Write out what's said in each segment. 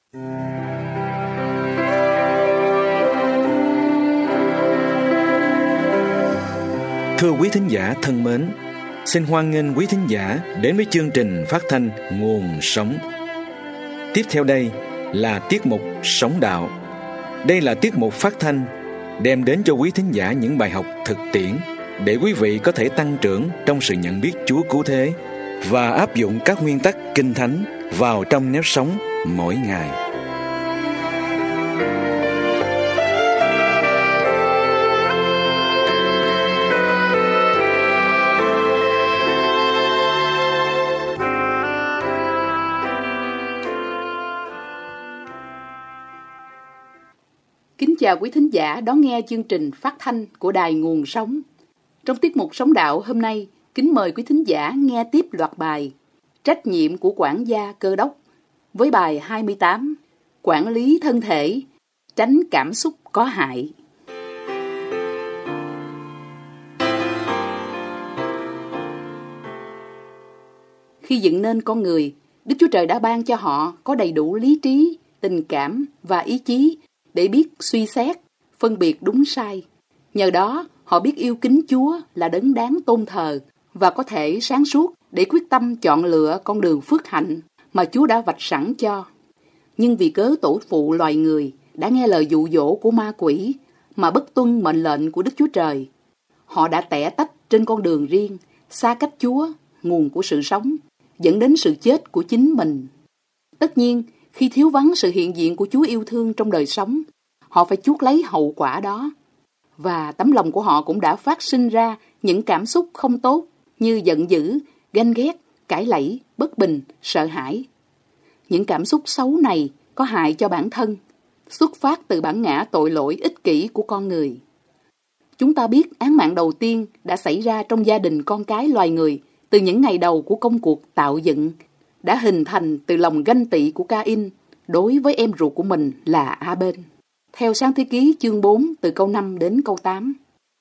Thưa quý thính giả thân mến, xin hoan nghênh quý thính giả đến với chương trình phát thanh Nguồn Sống. Tiếp theo đây là tiết mục Sống Đạo. Đây là tiết mục phát thanh đem đến cho quý thính giả những bài học thực tiễn để quý vị có thể tăng trưởng trong sự nhận biết Chúa cứu thế và áp dụng các nguyên tắc Kinh Thánh vào trong nếp sống mỗi ngày. Kính chào quý thính giả đón nghe chương trình phát thanh của Đài Nguồn Sống. Trong tiết mục Sống Đạo hôm nay, kính mời quý thính giả nghe tiếp loạt bài Trách nhiệm của quản gia cơ đốc với bài 28 Quản lý thân thể, tránh cảm xúc có hại. Khi dựng nên con người, Đức Chúa Trời đã ban cho họ có đầy đủ lý trí, tình cảm và ý chí để biết suy xét, phân biệt đúng sai. Nhờ đó, họ biết yêu kính Chúa là đấng đáng tôn thờ và có thể sáng suốt để quyết tâm chọn lựa con đường phước hạnh mà Chúa đã vạch sẵn cho. Nhưng vì cớ tổ phụ loài người đã nghe lời dụ dỗ của ma quỷ mà bất tuân mệnh lệnh của Đức Chúa Trời, họ đã tẻ tách trên con đường riêng, xa cách Chúa, nguồn của sự sống, dẫn đến sự chết của chính mình. Tất nhiên, khi thiếu vắng sự hiện diện của Chúa yêu thương trong đời sống, họ phải chuốc lấy hậu quả đó. Và tấm lòng của họ cũng đã phát sinh ra những cảm xúc không tốt như giận dữ, ganh ghét, cãi lẫy, bất bình, sợ hãi. Những cảm xúc xấu này có hại cho bản thân, xuất phát từ bản ngã tội lỗi ích kỷ của con người. Chúng ta biết án mạng đầu tiên đã xảy ra trong gia đình con cái loài người từ những ngày đầu của công cuộc tạo dựng, đã hình thành từ lòng ganh tị của Ca-in đối với em ruột của mình là A-bên. Theo Sáng Thế Ký chương 4 từ câu 5 đến câu 8.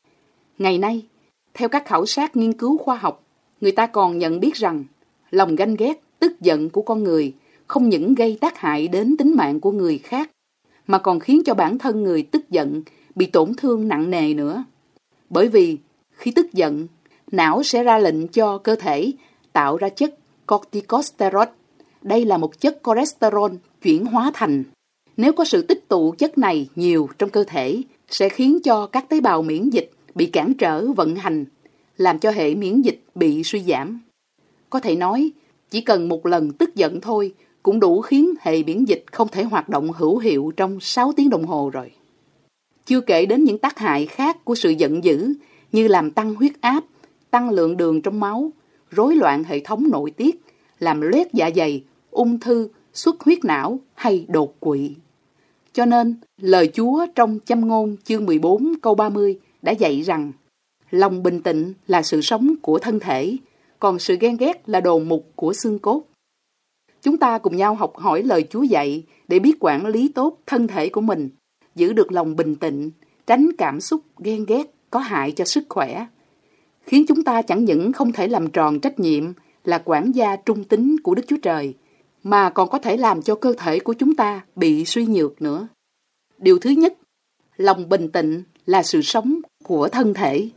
Ngày nay, theo các khảo sát nghiên cứu khoa học, người ta còn nhận biết rằng lòng ganh ghét, tức giận của con người không những gây tác hại đến tính mạng của người khác, mà còn khiến cho bản thân người tức giận bị tổn thương nặng nề nữa. Bởi vì khi tức giận, não sẽ ra lệnh cho cơ thể tạo ra chất corticosteroid. Đây là một chất cholesterol chuyển hóa thành. Nếu có sự tích tụ chất này nhiều trong cơ thể, sẽ khiến cho các tế bào miễn dịch bị cản trở vận hành, làm cho hệ miễn dịch bị suy giảm. Có thể nói, chỉ cần một lần tức giận thôi cũng đủ khiến hệ miễn dịch không thể hoạt động hữu hiệu trong 6 tiếng đồng hồ rồi. Chưa kể đến những tác hại khác của sự giận dữ như làm tăng huyết áp, tăng lượng đường trong máu, rối loạn hệ thống nội tiết, làm loét dạ dày, ung thư, xuất huyết não hay đột quỵ. Cho nên, lời Chúa trong Châm ngôn chương 14 câu 30 đã dạy rằng lòng bình tĩnh là sự sống của thân thể, còn sự ghen ghét là đồ mục của xương cốt. Chúng ta cùng nhau học hỏi lời Chúa dạy để biết quản lý tốt thân thể của mình, giữ được lòng bình tĩnh, tránh cảm xúc ghen ghét có hại cho sức khỏe, khiến chúng ta chẳng những không thể làm tròn trách nhiệm là quản gia trung tín của Đức Chúa Trời, mà còn có thể làm cho cơ thể của chúng ta bị suy nhược nữa. Điều thứ nhất, lòng bình tĩnh là sự sống của thân thể.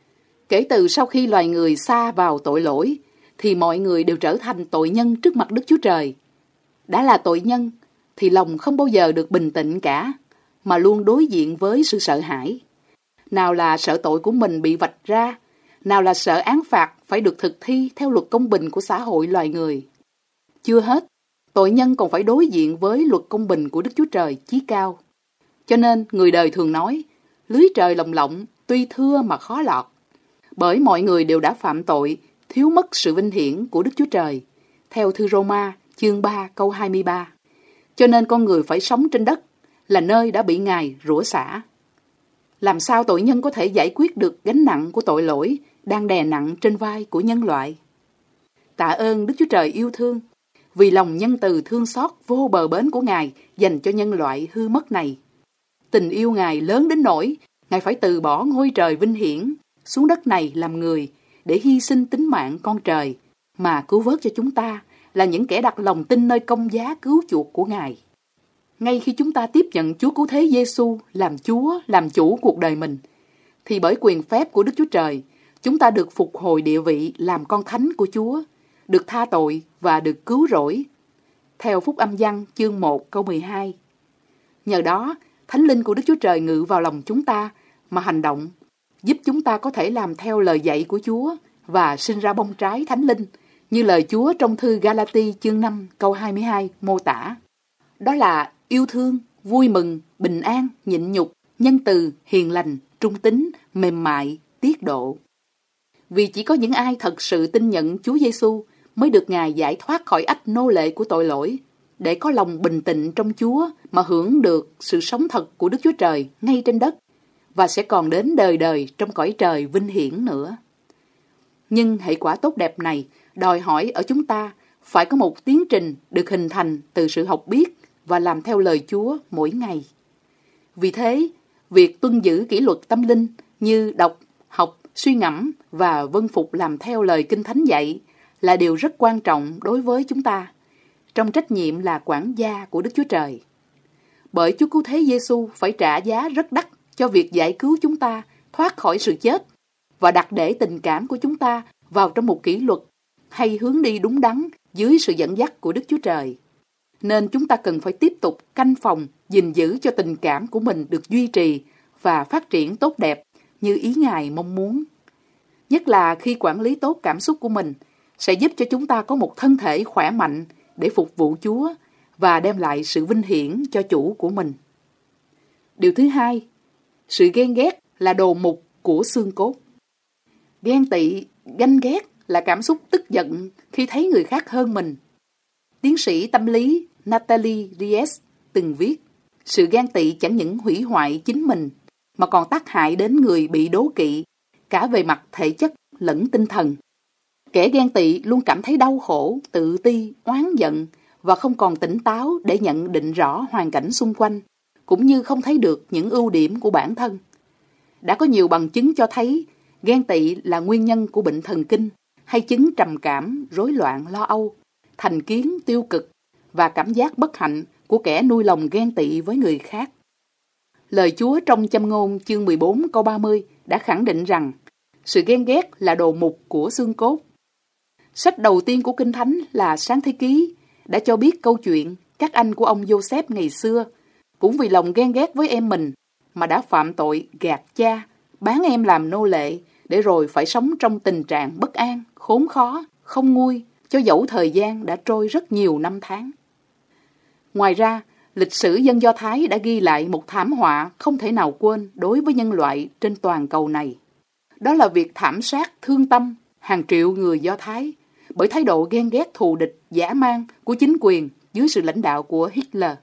Kể từ sau khi loài người sa vào tội lỗi, thì mọi người đều trở thành tội nhân trước mặt Đức Chúa Trời. Đã là tội nhân, thì lòng không bao giờ được bình tĩnh cả, mà luôn đối diện với sự sợ hãi. Nào là sợ tội của mình bị vạch ra, nào là sợ án phạt phải được thực thi theo luật công bình của xã hội loài người. Chưa hết, tội nhân còn phải đối diện với luật công bình của Đức Chúa Trời chí cao. Cho nên người đời thường nói, lưới trời lồng lộng, tuy thưa mà khó lọt. Bởi mọi người đều đã phạm tội, thiếu mất sự vinh hiển của Đức Chúa Trời. Theo thư Roma chương 3 câu 23. Cho nên con người phải sống trên đất, là nơi đã bị Ngài rủa xả. Làm sao tội nhân có thể giải quyết được gánh nặng của tội lỗi đang đè nặng trên vai của nhân loại? Tạ ơn Đức Chúa Trời yêu thương, vì lòng nhân từ thương xót vô bờ bến của Ngài dành cho nhân loại hư mất này. Tình yêu Ngài lớn đến nỗi Ngài phải từ bỏ ngôi trời vinh hiển xuống đất này làm người để hy sinh tính mạng con trời mà cứu vớt cho chúng ta là những kẻ đặt lòng tin nơi công giá cứu chuộc của Ngài. ngay khi chúng ta tiếp nhận Chúa Cứu Thế Giêsu làm Chúa, làm chủ cuộc đời mình, thì bởi quyền phép của Đức Chúa Trời, chúng ta được phục hồi địa vị làm con thánh của Chúa, được tha tội và được cứu rỗi. Theo Phúc Âm Giăng chương 1 câu 12. Nhờ đó, Thánh Linh của Đức Chúa Trời ngự vào lòng chúng ta mà hành động, giúp chúng ta có thể làm theo lời dạy của Chúa và sinh ra bông trái Thánh Linh, như lời Chúa trong thư Galati chương 5 câu 22 mô tả. Đó là yêu thương, vui mừng, bình an, nhịn nhục, nhân từ, hiền lành, trung tín, mềm mại, tiết độ. Vì chỉ có những ai thật sự tin nhận Chúa Giêsu mới được Ngài giải thoát khỏi ách nô lệ của tội lỗi, để có lòng bình tĩnh trong Chúa mà hưởng được sự sống thật của Đức Chúa Trời ngay trên đất, và sẽ còn đến đời đời trong cõi trời vinh hiển nữa. Nhưng hệ quả tốt đẹp này đòi hỏi ở chúng ta phải có một tiến trình được hình thành từ sự học biết và làm theo lời Chúa mỗi ngày. Vì thế, việc tuân giữ kỷ luật tâm linh như đọc, học, suy ngẫm và vâng phục làm theo lời Kinh Thánh dạy là điều rất quan trọng đối với chúng ta, trong trách nhiệm là quản gia của Đức Chúa Trời. Bởi Chúa Cứu Thế Giêsu phải trả giá rất đắt cho việc giải cứu chúng ta thoát khỏi sự chết và đặt để tình cảm của chúng ta vào trong một kỷ luật hay hướng đi đúng đắn dưới sự dẫn dắt của Đức Chúa Trời. Nên chúng ta cần phải tiếp tục canh phòng, gìn giữ cho tình cảm của mình được duy trì và phát triển tốt đẹp như ý Ngài mong muốn. Nhất là khi quản lý tốt cảm xúc của mình sẽ giúp cho chúng ta có một thân thể khỏe mạnh để phục vụ Chúa và đem lại sự vinh hiển cho chủ của mình. Điều thứ hai, sự ghen ghét là đồ mục của xương cốt. Ghen tị, ganh ghét là cảm xúc tức giận khi thấy người khác hơn mình. Tiến sĩ tâm lý Natalie Ries từng viết, sự ghen tị chẳng những hủy hoại chính mình mà còn tác hại đến người bị đố kỵ, cả về mặt thể chất lẫn tinh thần. Kẻ ghen tị luôn cảm thấy đau khổ, tự ti, oán giận và không còn tỉnh táo để nhận định rõ hoàn cảnh xung quanh, cũng như không thấy được những ưu điểm của bản thân. Đã có nhiều bằng chứng cho thấy ghen tị là nguyên nhân của bệnh thần kinh hay chứng trầm cảm, rối loạn lo âu, thành kiến tiêu cực và cảm giác bất hạnh của kẻ nuôi lòng ghen tị với người khác. Lời Chúa trong Châm ngôn chương 14 câu 30 đã khẳng định rằng sự ghen ghét là đồ mục của xương cốt. Sách đầu tiên của Kinh Thánh là Sáng Thế Ký đã cho biết câu chuyện các anh của ông Joseph ngày xưa cũng vì lòng ghen ghét với em mình mà đã phạm tội gạt cha, bán em làm nô lệ để rồi phải sống trong tình trạng bất an, khốn khó, không nguôi cho dẫu thời gian đã trôi rất nhiều năm tháng. Ngoài ra, lịch sử dân Do Thái đã ghi lại một thảm họa không thể nào quên đối với nhân loại trên toàn cầu này. Đó là việc thảm sát thương tâm hàng triệu người Do Thái bởi thái độ ghen ghét thù địch, dã man của chính quyền dưới sự lãnh đạo của Hitler.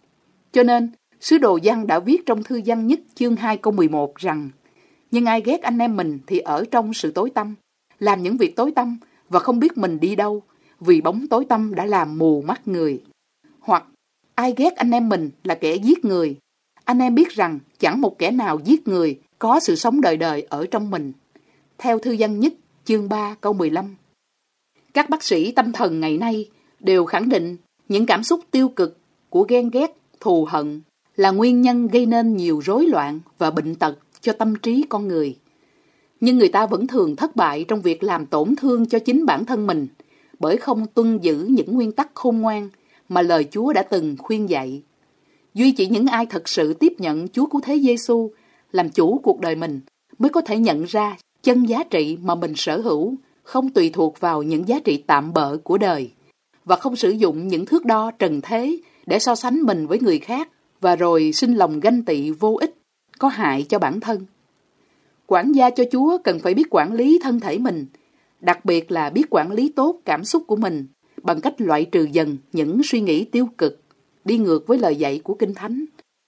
Cho nên, sứ đồ Giăng đã viết trong thư Giăng nhất chương 2 câu 11 rằng: nhưng ai ghét anh em mình thì ở trong sự tối tăm, làm những việc tối tăm và không biết mình đi đâu, vì bóng tối tăm đã làm mù mắt người. Hoặc ai ghét anh em mình là kẻ giết người, anh em biết rằng chẳng một kẻ nào giết người có sự sống đời đời ở trong mình. Theo thư Giăng nhất chương 3 câu 15. Các bác sĩ tâm thần ngày nay đều khẳng định những cảm xúc tiêu cực của ghen ghét, thù hận là nguyên nhân gây nên nhiều rối loạn và bệnh tật cho tâm trí con người. Nhưng người ta vẫn thường thất bại trong việc làm tổn thương cho chính bản thân mình bởi không tuân giữ những nguyên tắc khôn ngoan mà lời Chúa đã từng khuyên dạy. Duy chỉ những ai thật sự tiếp nhận Chúa Cứu Thế Giêsu làm chủ cuộc đời mình mới có thể nhận ra chân giá trị mà mình sở hữu không tùy thuộc vào những giá trị tạm bợ của đời, và không sử dụng những thước đo trần thế để so sánh mình với người khác và rồi sinh lòng ganh tị vô ích, có hại cho bản thân. Quản gia cho Chúa cần phải biết quản lý thân thể mình, đặc biệt là biết quản lý tốt cảm xúc của mình bằng cách loại trừ dần những suy nghĩ tiêu cực, đi ngược với lời dạy của Kinh Thánh.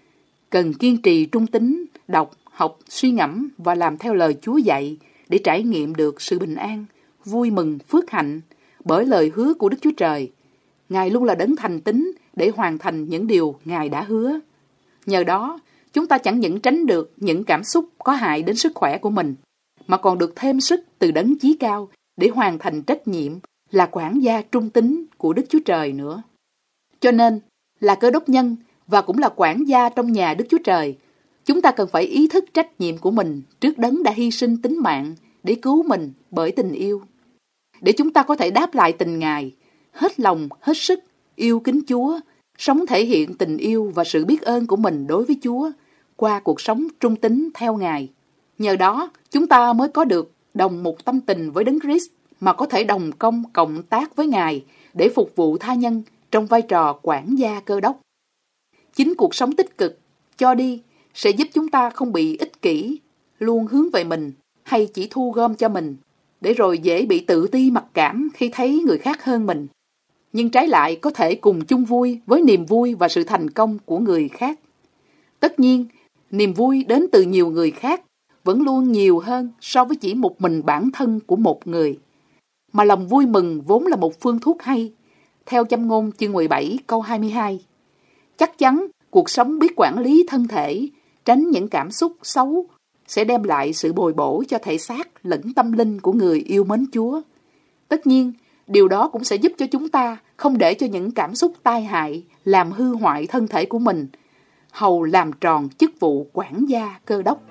Cần kiên trì trung tín, đọc, học, suy ngẫm và làm theo lời Chúa dạy để trải nghiệm được sự bình an, vui mừng, phước hạnh bởi lời hứa của Đức Chúa Trời. Ngài luôn là đấng thành tín để hoàn thành những điều Ngài đã hứa. Nhờ đó, chúng ta chẳng những tránh được những cảm xúc có hại đến sức khỏe của mình, mà còn được thêm sức từ đấng chí cao để hoàn thành trách nhiệm là quản gia trung tín của Đức Chúa Trời nữa. Cho nên, là Cơ Đốc nhân và cũng là quản gia trong nhà Đức Chúa Trời, chúng ta cần phải ý thức trách nhiệm của mình trước Đấng đã hy sinh tính mạng để cứu mình bởi tình yêu. Để chúng ta có thể đáp lại tình Ngài, hết lòng, hết sức, yêu kính Chúa, sống thể hiện tình yêu và sự biết ơn của mình đối với Chúa qua cuộc sống trung tín theo Ngài. Nhờ đó, chúng ta mới có được đồng một tâm tình với Đấng Christ mà có thể đồng công cộng tác với Ngài để phục vụ tha nhân trong vai trò quản gia Cơ Đốc. Chính cuộc sống tích cực, cho đi sẽ giúp chúng ta không bị ích kỷ, luôn hướng về mình hay chỉ thu gom cho mình, để rồi dễ bị tự ti mặc cảm khi thấy người khác hơn mình. Nhưng trái lại có thể cùng chung vui với niềm vui và sự thành công của người khác. Tất nhiên, niềm vui đến từ nhiều người khác vẫn luôn nhiều hơn so với chỉ một mình bản thân của một người. Mà lòng vui mừng vốn là một phương thuốc hay, theo Châm ngôn chương 17 câu 22. Chắc chắn cuộc sống biết quản lý thân thể, tránh những cảm xúc xấu sẽ đem lại sự bồi bổ cho thể xác lẫn tâm linh của người yêu mến Chúa. Tất nhiên, điều đó cũng sẽ giúp cho chúng ta không để cho những cảm xúc tai hại làm hư hoại thân thể của mình, hầu làm tròn chức vụ quản gia Cơ Đốc.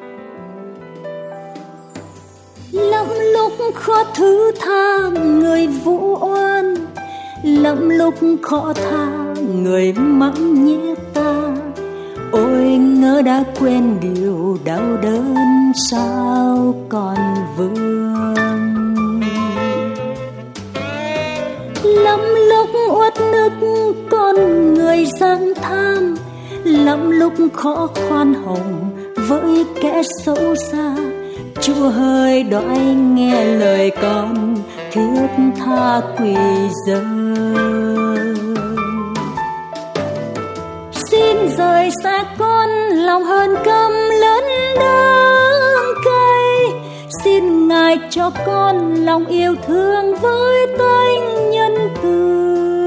Lắm lúc khó thứ tha người vu oan, lắm lúc khó tha người mắng nhiếc ta. Ôi ngỡ đã quên điều đau đớn sao còn vương. Lắm lúc uất nức con người gian tham, lắm lúc khó khoan hồng với kẻ xấu xa. Chúa hỡi đói nghe lời con, thước tha quỳ giờ. Xin rời xa con lòng hờn căm lớn đắng cay. Xin Ngài cho con lòng yêu thương với tánh nhân từ.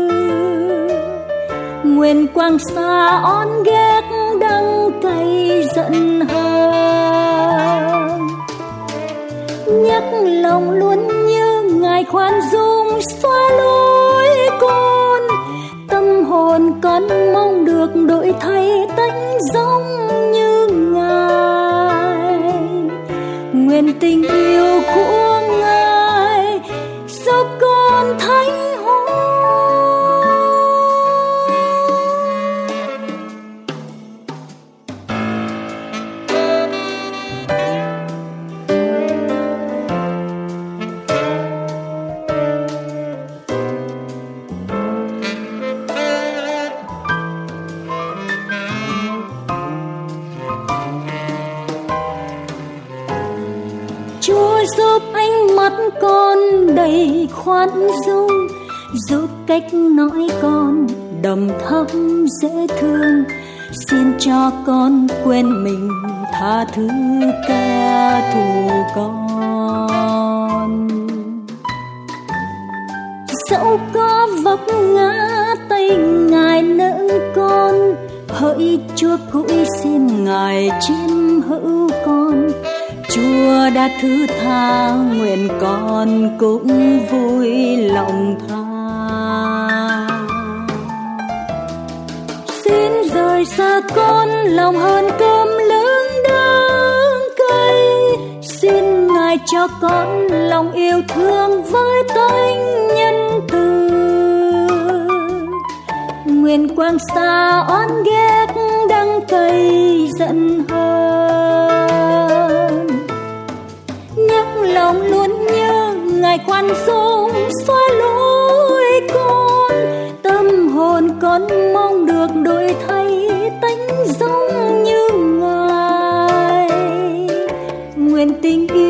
Nguyện quang xa on ghét đắng cay giận hờn. Nhắc lòng luôn như Ngài khoan dung xóa lối con. Tâm hồn con mong được đổi thay tánh giống như Ngài. Nguyện tình yêu của Ngài giúp con thánh hóa. Chúa giúp ánh mắt con đầy khoan dung, giúp cách nói con đầm thắm dễ thương. Xin cho con quên mình tha thứ kẻ thù con. Dẫu có vấp ngã tay Ngài nâng con, hỡi Chúa cũi xin Ngài chiêm hữu con. Chúa đã thứ tha nguyện con cũng vui lòng tha. Xin rời xa con lòng hờn căm lớn đắng cay. Xin Ngài cho con lòng yêu thương với tánh nhân từ. Nguyện quang xa oán ghét đắng cay giận hờn. Nhắc lòng luôn nhớ Ngài khoan dung xóa lối con. Tâm hồn con mong được đổi thay tánh giống như Ngài. Nguyện tình yêu